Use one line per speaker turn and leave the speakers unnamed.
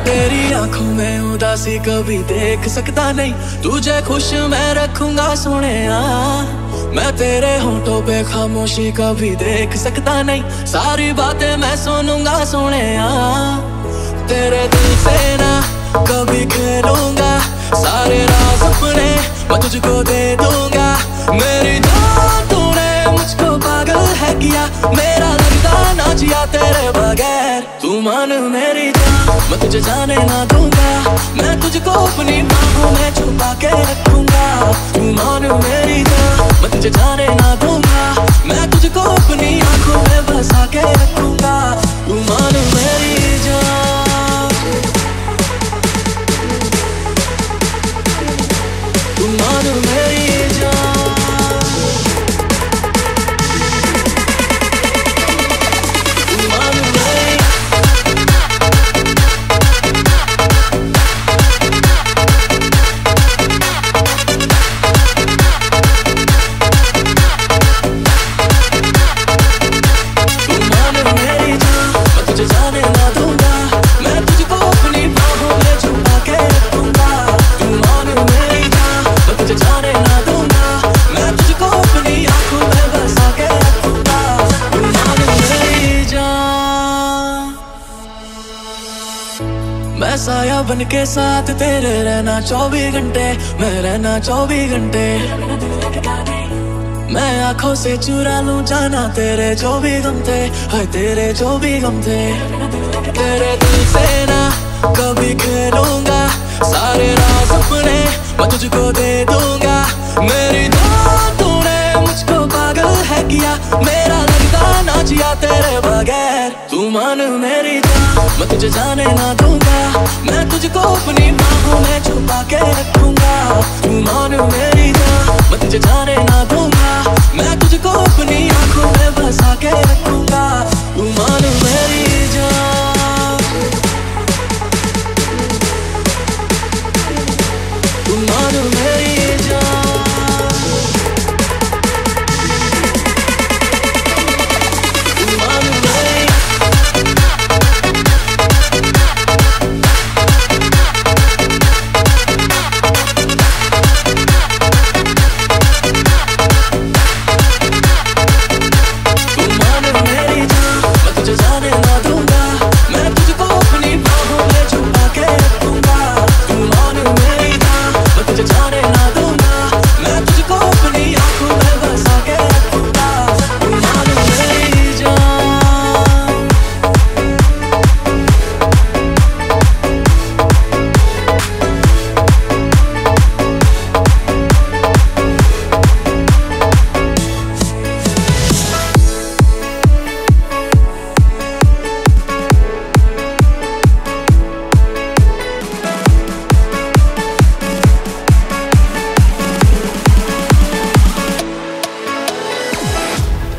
तेरी आंखों में उदासी कभी देख सकता नहीं, तुझे खुश मैं रखूंगा सोनिया। मैं तेरे होंठों पे खामोशी कभी देख सकता नहीं, सारी बातें मैं सुनूंगा सोनिया। तेरे दिल से ना कभी खेलूंगा, सारे राज अपने मैं तुझको दे दूंगा। मेरी जान तूने मुझको पागल है किया, मेरा लगता ना जिया तेरे बगैर। तू मान मेरी जान, मैं तुझे जाने ना दूंगा, मैं तुझको अपनी बाहों में छुपा के रखूंगा। तू मान मेरी जान, मैं तुझे जाने ना दूंगा, मैं तुझको अपनी आंखों में बसा के रखूंगा। तू मान मेरी जान, तू मान मेरी जान। मैं साया बन के साथ तेरे रहना 24 घंटे, मैं रहना 24 घंटे। मैं आंखों से चुरा लूं जाना तेरे जो भी गम थे, हाय तेरे जो भी गम थे। तेरे दिल से ना कभी खेलूंगा, सारे राज अपने मैं तुझको दे दूंगा। मेरी जान तूने मुझको पागल है किया, मेरा लगता ना जिया तेरे बगैर। तू मान मेरी जान, मैं तुझे जाने ना दूंगा, मैं तुझको अपनी बाहों में छुपा के रखूंगा। तू मान मेरी